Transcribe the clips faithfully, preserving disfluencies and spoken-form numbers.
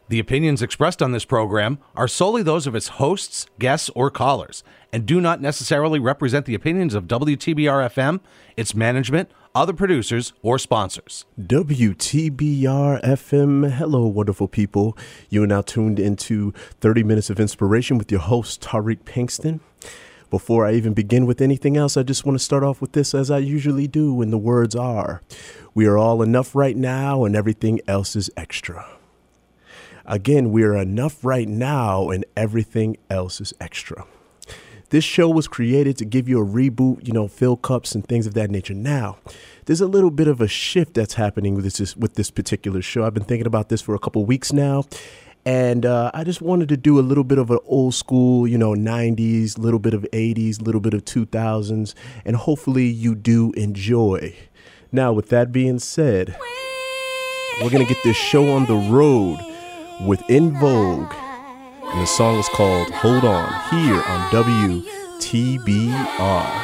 The opinions expressed on this program are solely those of its hosts, guests, or callers, and do not necessarily represent the opinions of W T B R F M, its management, other producers, or sponsors. W T B R F M, hello, wonderful people. You are now tuned into thirty minutes of Inspiration with your host, Tariq Pinkston. Before I even begin with anything else, I just want to start off with this as I usually do, and the words are, we are all enough right now and everything else is extra. Again, we are enough right now and everything else is extra. This show was created to give you a reboot, you know, fill cups and things of that nature. Now, there's a little bit of a shift that's happening with this with this particular show. I've been thinking about this for a couple weeks now. And uh, I just wanted to do a little bit of an old school, you know, nineties, little bit of eighties, little bit of two thousands, and hopefully you do enjoy. Now, with that being said, we're going to get this show on the road with In Vogue. And the song is called Hold On, here on W T B R.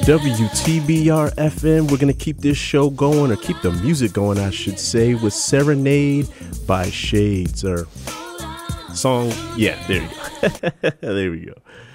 W T B R F M. We're going to keep this show going, or keep the music going, I should say, with Serenade by Shades. Or song, yeah, there you go. There we go.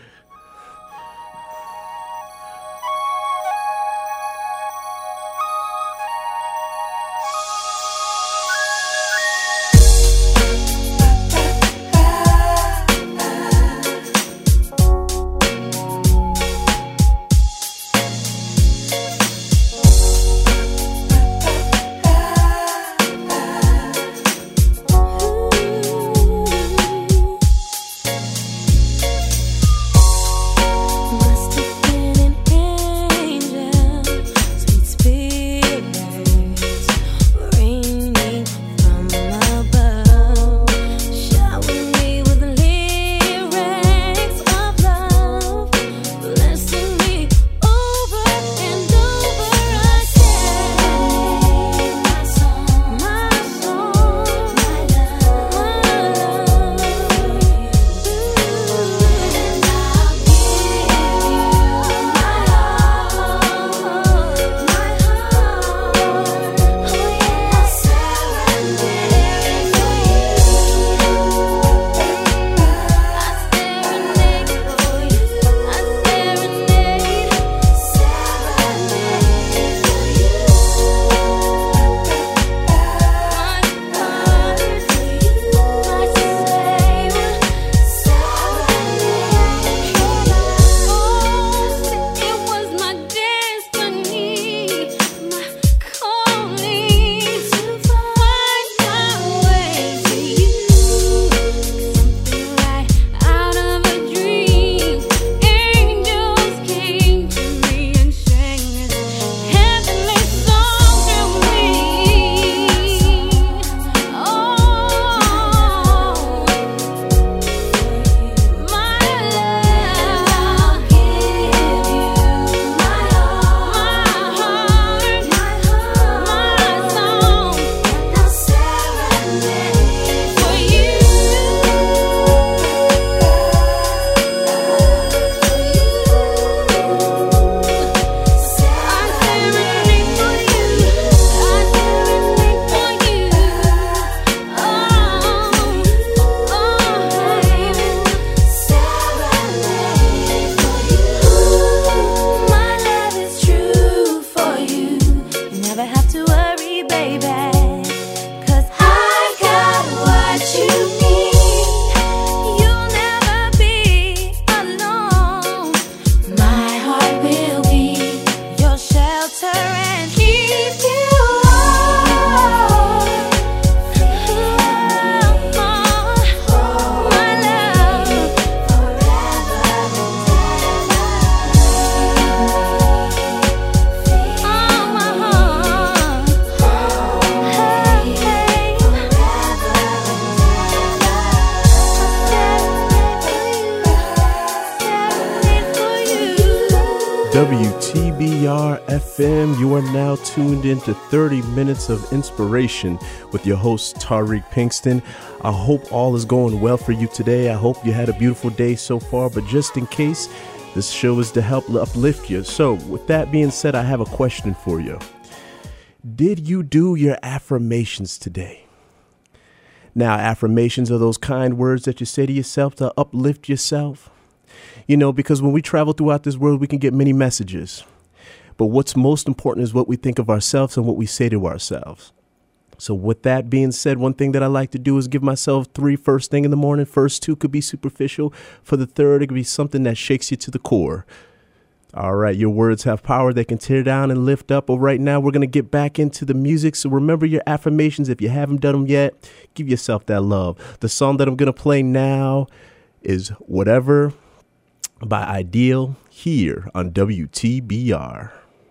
W T B R F M. You are now tuned into thirty minutes of inspiration with your host, Tariq Pinkston. I hope all is going well for you today. I hope you had a beautiful day so far, but just in case, this show is to help uplift you. So with that being said, I have a question for you. Did you do your affirmations today? Now, affirmations are those kind words that you say to yourself to uplift yourself. You know, because when we travel throughout this world, we can get many messages. But what's most important is what we think of ourselves and what we say to ourselves. So with that being said, one thing that I like to do is give myself three first thing in the morning. First two could be superficial. For the third, it could be something that shakes you to the core. All right, your words have power. They can tear down and lift up. But right now, we're going to get back into the music. So remember your affirmations. If you haven't done them yet, give yourself that love. The song that I'm going to play now is Whatever by Ideal here on W T B R.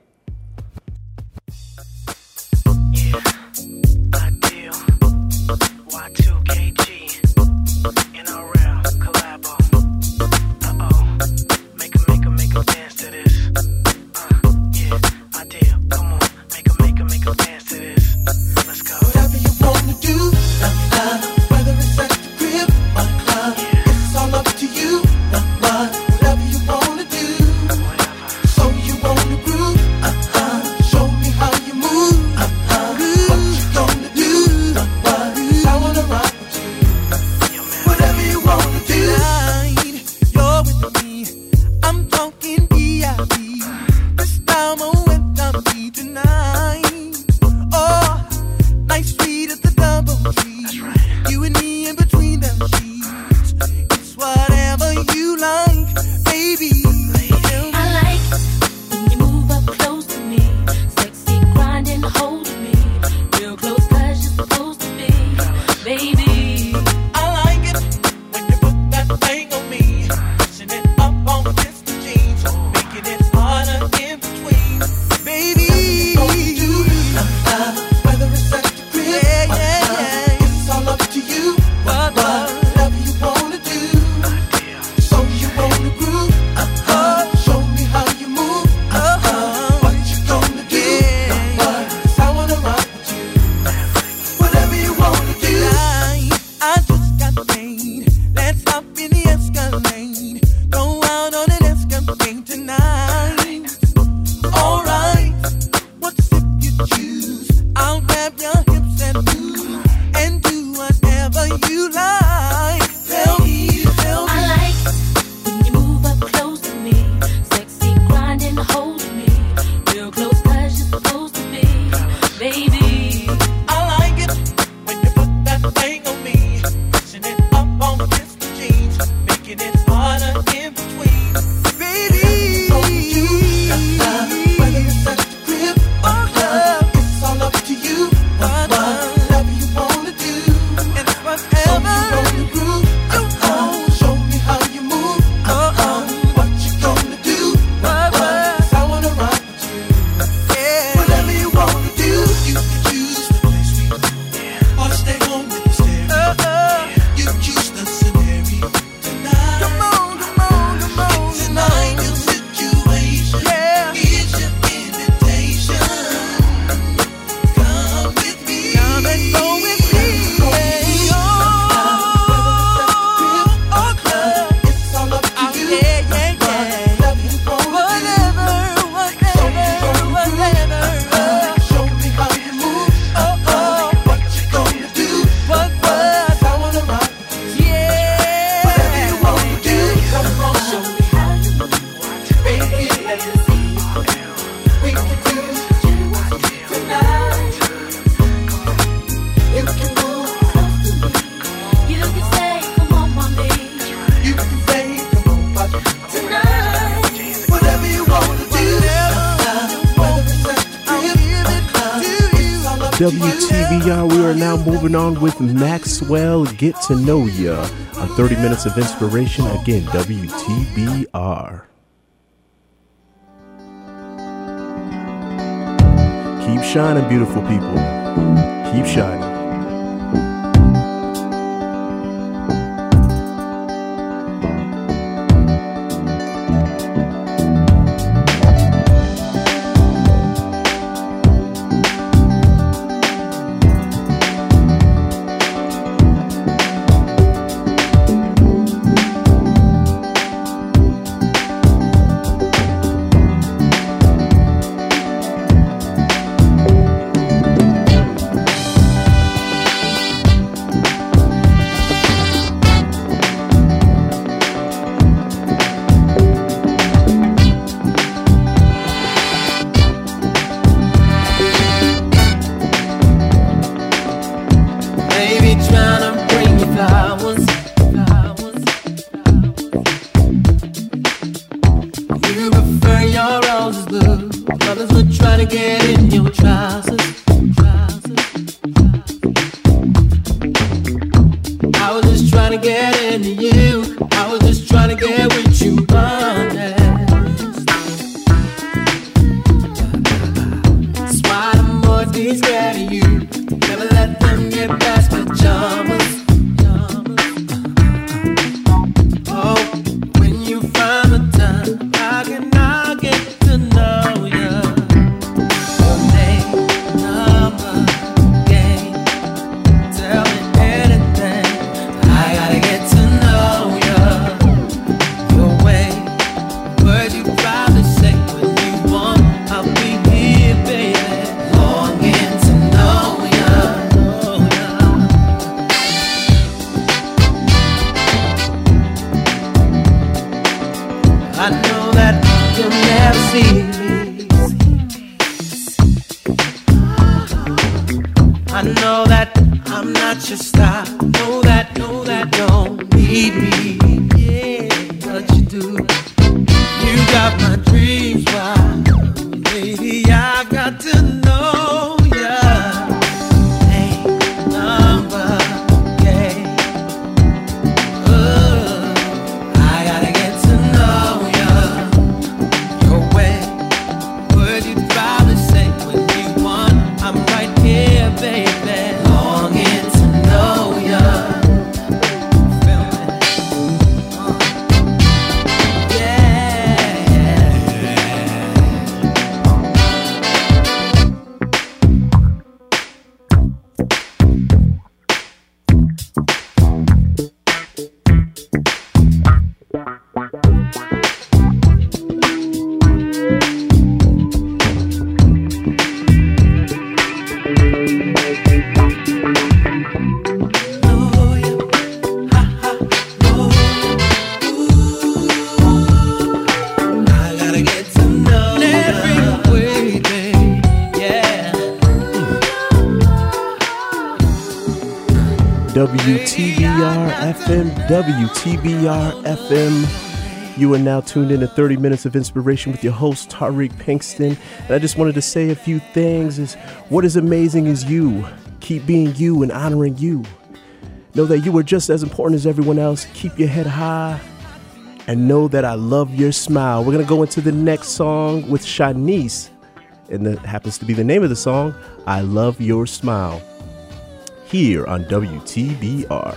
Yeah, Ideal, Y two K G, N R L, collabo. Uh-oh, make 'em, make 'em, make 'em dance to this. Uh, yeah, Ideal, come on, make 'em, make 'em, make 'em dance to this. Let's go. Whatever you wanna do, uh, uh, whether it's at the crib or the club, yeah. It's all up to you, uh, uh, whatever you wanna do. Whatever. So you wanna you like? Tell me, tell me. I like it when you move up close to me. Sexy grinding, holding me. Real close 'cause you're supposed to be. Baby, I like it when you put that thing on me. Pushing it up on against the jeans. Making it harder in between. Baby, you got love, whether it's at the crib or club. It's all up to you. Whatever you wanna do. And it's whatever you groove. Uh-uh. Show me how you move. Uh-uh. What you gonna do? What? I wanna rock with you. Yeah. Whatever you wanna do, you can choose the place we go. Or stay home with the stereo. Uh-uh. You choose the scenario tonight. Come on, come on, come on. It's an ideal situation. Yeah. Here's your invitation. Come with me. Come and go with me. Yeah. Oh, or club. It's all up to you. Yeah, yeah, yeah. Whatever you wanna do. Whatever, whatever, whatever. Show me how you move. Oh, oh. What you gonna do? What, what? I wanna rock with you. Yeah. Whatever you wanna do. Come on, show me how you move. Baby, let me see. We can do tonight. You can move close to me. you can say, come on, mommy. You can say, come on, pop. Tonight, Whatever you wanna do. Whether it's at the crib or club. It's all up to W T B R, we are now moving on with Maxwell Get to Know Ya on thirty minutes of inspiration. Again, W T B R. Keep shining, beautiful people. Keep shining. Baby, tryna bring you flowers. You prefer your roses blue. Others would try to get in your trousers. I was just trying to get into you. I was just trying to get with you, honest. That's why the more these scared of you. Never let them get past pajamas. Oh, when you find the time, how can I get to know ya? Your name, number, game. Tell me anything. I gotta get to know ya. Your way, words you probably say when you want. I'll be here, baby, longing to know ya, know ya. I know that you'll never see me. I know that I'm not your style. Know that, know that don't need me. Yeah, but you do. You got my dreams wild. Baby, I got to know ya. Name, number, game. Oh, I gotta get to know ya. Your way, words you probably say when you want. I'm right here, baby, longing to know ya. Feel me? Uh, yeah, yeah. W T B R F M, W T B R F M. You are now tuned in to thirty minutes of inspiration with your host, Tariq Pinkston. And I just wanted to say a few things. Is what is amazing is you. Keep being you and honoring you. Know that you are just as important as everyone else. Keep your head high. And know that I love your smile. We're going to go into the next song with Shanice. And that happens to be the name of the song, I Love Your Smile. Here on W T B R.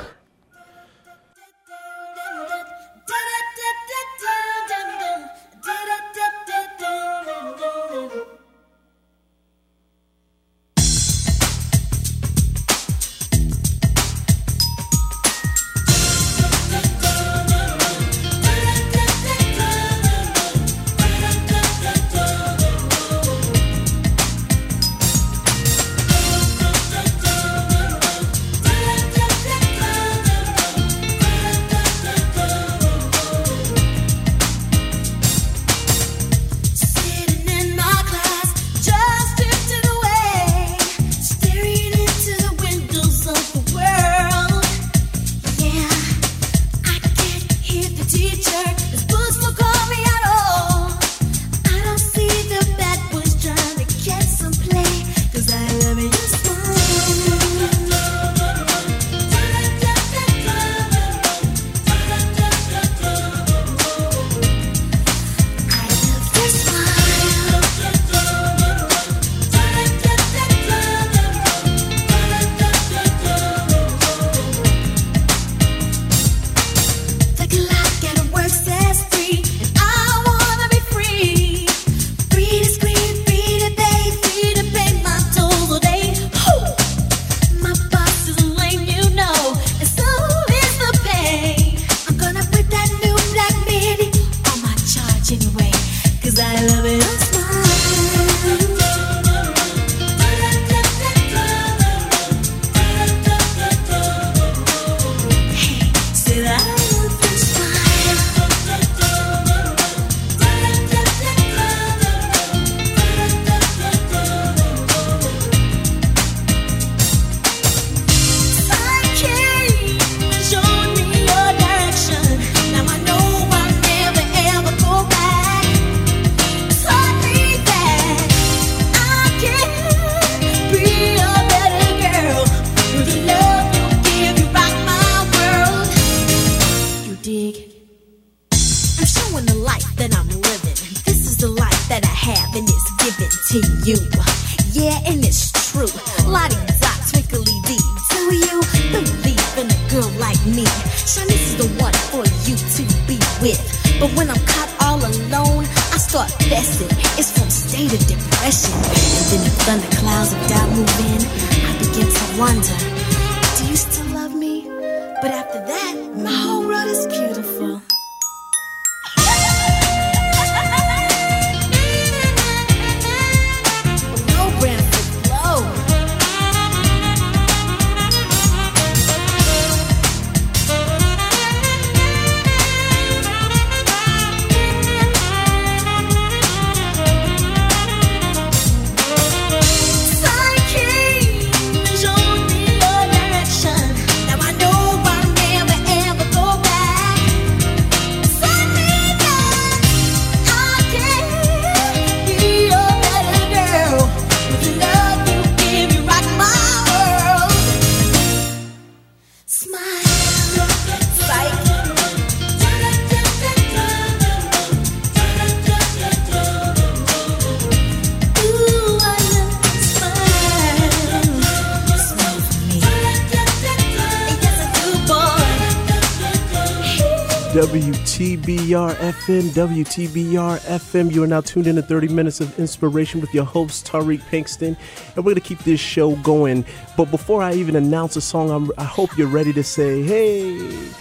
W T B R F M, W T B R F M. You are now tuned in to thirty minutes of inspiration with your host, Tariq Pinkston. And we're going to keep this show going. But before I even announce a song, I'm, I hope you're ready to say, hey,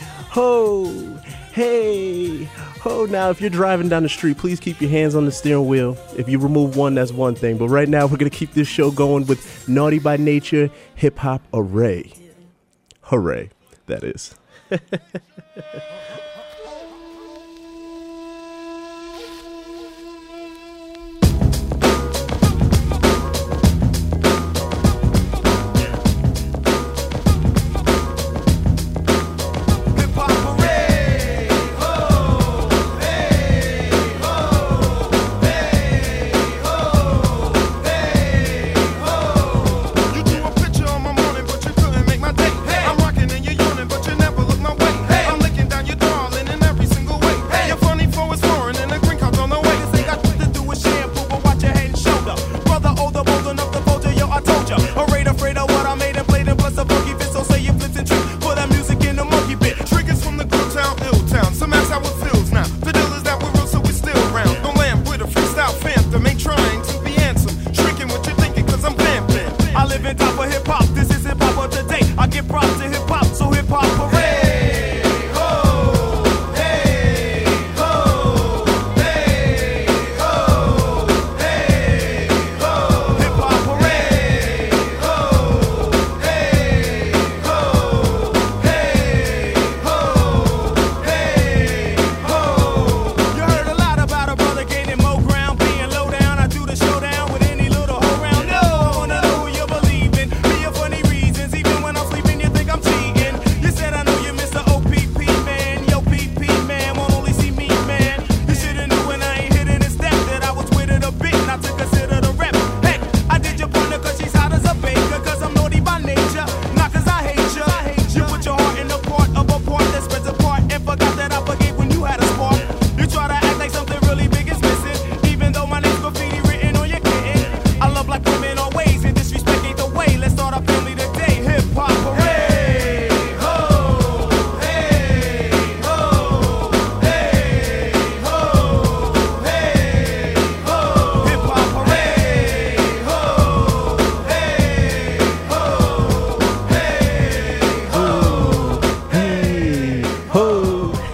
ho, hey, ho. Now, if you're driving down the street, please keep your hands on the steering wheel. If you remove one, that's one thing. But right now, we're going to keep this show going with Naughty by Nature, Hip Hop Array. Hooray, that is.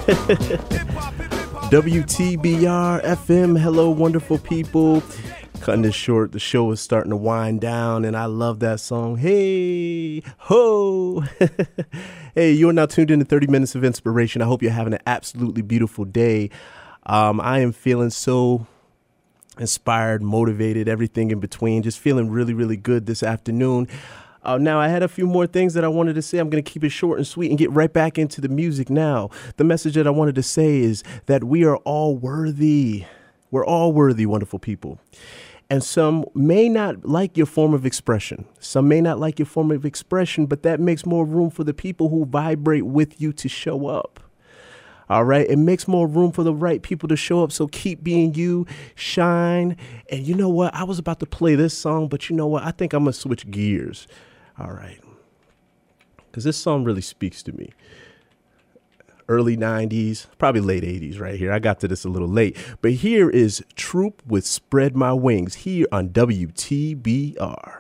W T B R F M, hello, wonderful people. Cutting this short, the show is starting to wind down, and I love that song. Hey, ho. Hey, you are now tuned in to thirty minutes of inspiration. I hope you're having an absolutely beautiful day. Um, I am feeling so inspired, motivated, everything in between. Just feeling really, really good this afternoon. Uh, now, I had a few more things that I wanted to say. I'm going to keep it short and sweet and get right back into the music now. The message that I wanted to say is that we are all worthy. We're all worthy, wonderful people. And some may not like your form of expression. Some may not like your form of expression, but that makes more room for the people who vibrate with you to show up. All right. It makes more room for the right people to show up. So keep being you, shine. And you know what? I was about to play this song, but you know what? I think I'm going to switch gears. All right. Because this song really speaks to me. Early nineties, probably late eighties right here. I got to this a little late. But here is Troop with Spread My Wings here on W T B R.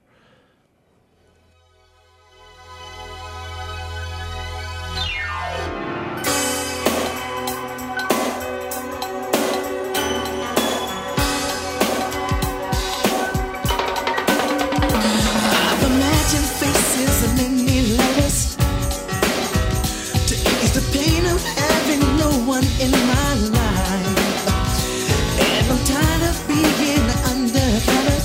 I've imagined faces of many lovers to ease the pain of having no one in my life. And I'm tired of being undercover.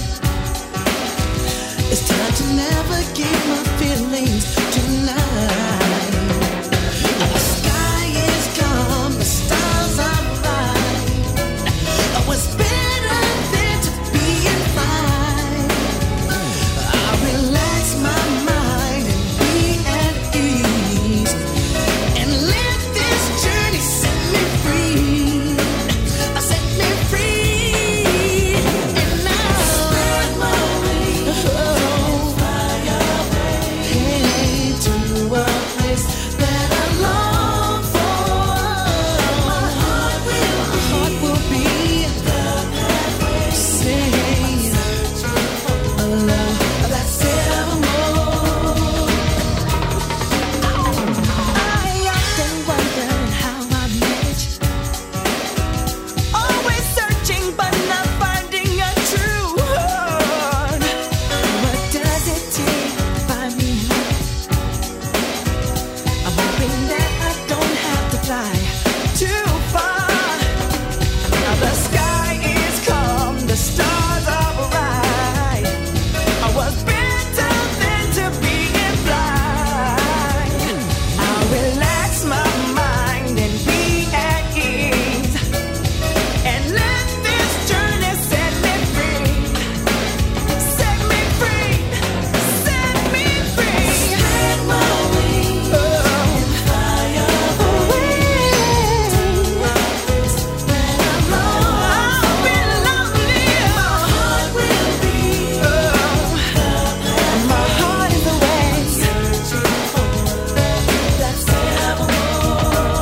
It's time to navigate my feelings tonight. The sky is calm, the stars are bright. What's better than to be in flight? I relax my mind and be at ease, and let this journey set me free. Uh, Set me free, and now spread my wings, oh, fly away, hey, to a place that I long for. My heart will, my heart will be the pathway, say, a love that's evermore. I often wondered how I manage, always searching but not finding a true heart. What does it take to find me home? I'm hoping that I don't have to fly too far. Now the sky is calm, the stars are bright. I was better than to be in flight. I'll relax my mind and be at ease, and let this journey set me free. Set me free, set me free. Spread my wings, oh, fly away to a place that I long. I'll be lonely. My heart will be, oh, my heart is away, searching for love that's evermore.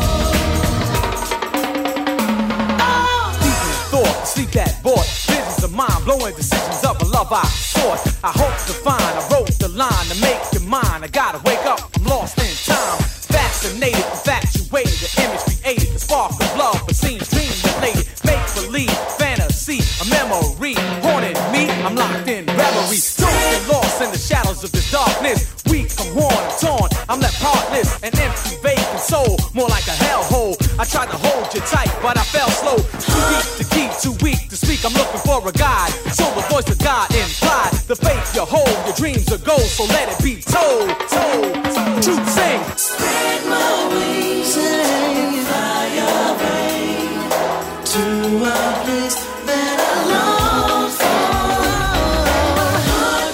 Deep in thought, sleep that boy. Visions of mind, blowing decisions of a love I sought. I hope to find, I wrote the line to make you mine. I gotta wake up, I'm lost in time. Fascinated, infatuated, the image created, the spark of love, but seems dream related. Make believe, fantasy, a memory haunted me. I'm locked in reverie, totally lost in the shadows of this darkness. Weak, I'm worn, I'm torn, I'm left heartless, an empty, vacant soul, more like a hellhole. I tried to hold you tight, but I fell slow. Too deep to keep, too weak to speak. I'm looking for a guide. So the voice of God implied, the faith you hold, your dreams are gold, so let it be told. Told, truth sing. Spread my wings and fly away to a place that I long for. My heart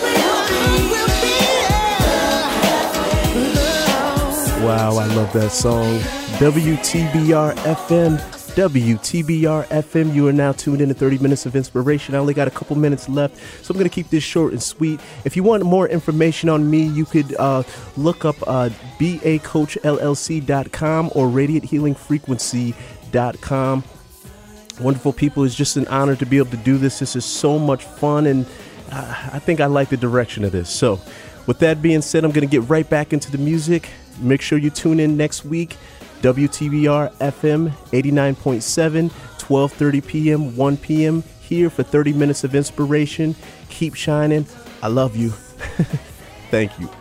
will be, will be. Wow, I love that song. W T B R F M. W T B R F M. You are now tuned in to thirty minutes of inspiration. I only got a couple minutes left, so I'm going to keep this short and sweet. If you want more information on me, you could uh, look up uh, B A Coach L L C dot com or Radiant Healing Frequency dot com. Wonderful people. It's just an honor to be able to do this. This is so much fun, and uh, I think I like the direction of this. So with that being said, I'm going to get right back into the music. Make sure you tune in next week. W T B R F M eighty-nine point seven, twelve thirty p.m., one p.m. here for thirty minutes of inspiration. Keep shining. I love you. Thank you.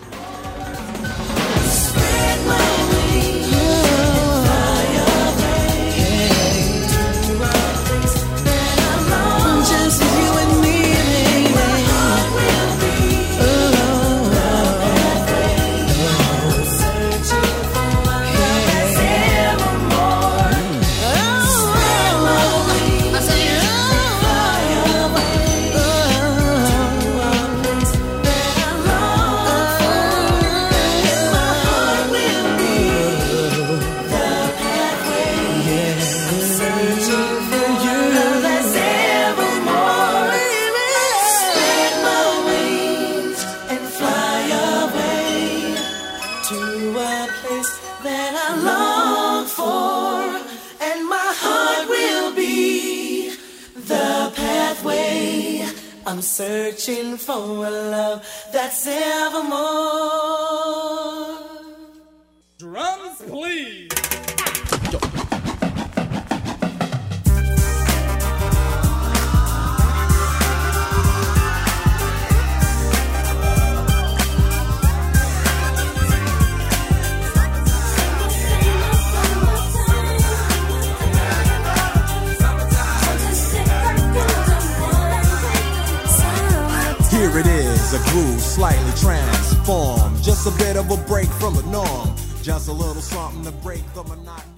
I'm searching for a love that's evermore. Drums, please. Here it is, a groove slightly transformed. Just a bit of a break from the norm. Just a little something to break the monotony.